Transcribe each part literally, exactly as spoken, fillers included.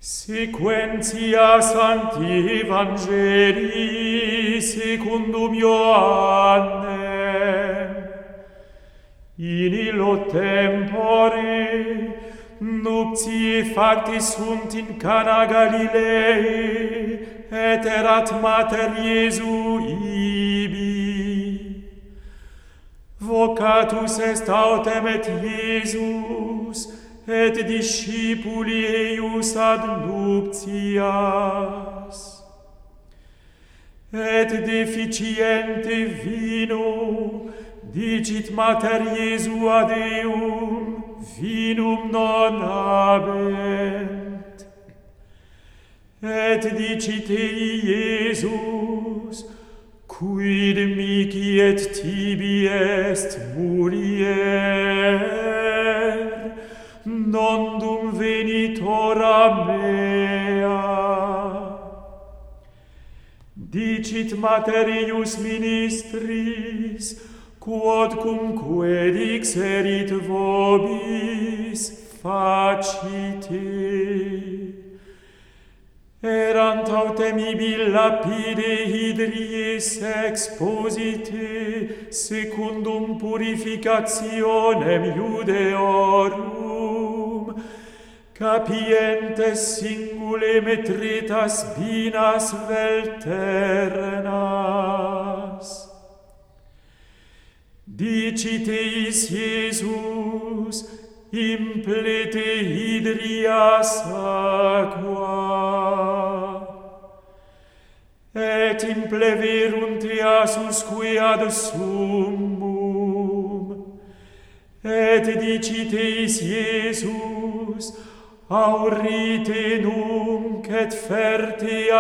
Sequentia Sancti Evangelii secundum Ioannem. In illo tempore nuptiae facti sunt in Cana Galileae, et erat mater Iesu ibi. Vocatus est autem et Iesus, et discipuli eius ad nuptias. Et deficiente vino dicit mater Iesu ad eum, vinum non habent. Et dicit ei Iesus, quid mihi et tibi est mulier, nondum venitora mea. Dicit mater eius ministris, quodcumque dixerit vobis, facite. Erant autem ibi lapide hydries exposite, secundum purificationem Judeorum, capientes singule metritas binas velternas. Dicit eis Iesus, implete hydrias aqua. Et impleverunt easusque ad summum. Et dicit eis Iesus, aurite nunc et ferte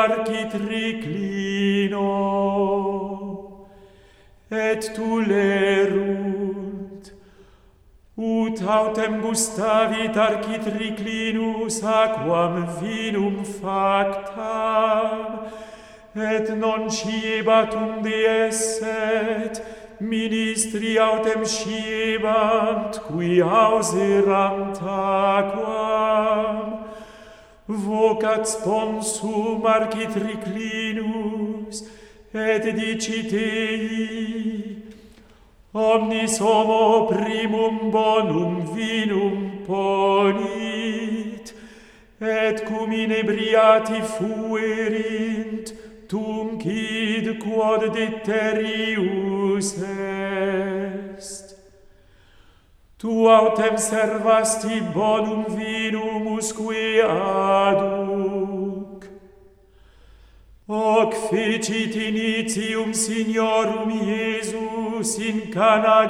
architriclino. Et tulerunt, ut autem gustavit architriclinus aquam vinum factam, et non sciebat unde esset, ministri autem sciebant, qui auserant aquam. Vocat sponsum architriclinus, et dicit ei, omnis homo primum bonum vinum ponit, et cum inebriati fuerint, tunc id quod deterius est. Tu autem servasti bonum vinum usque aduc. Hoc fecit initium Signorum Iesus in Cana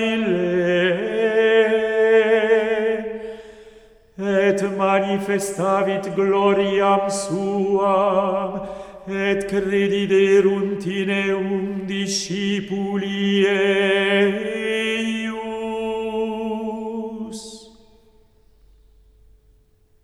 Galileae, et manifestavit gloriam suam, et crediderunt in eum discipuli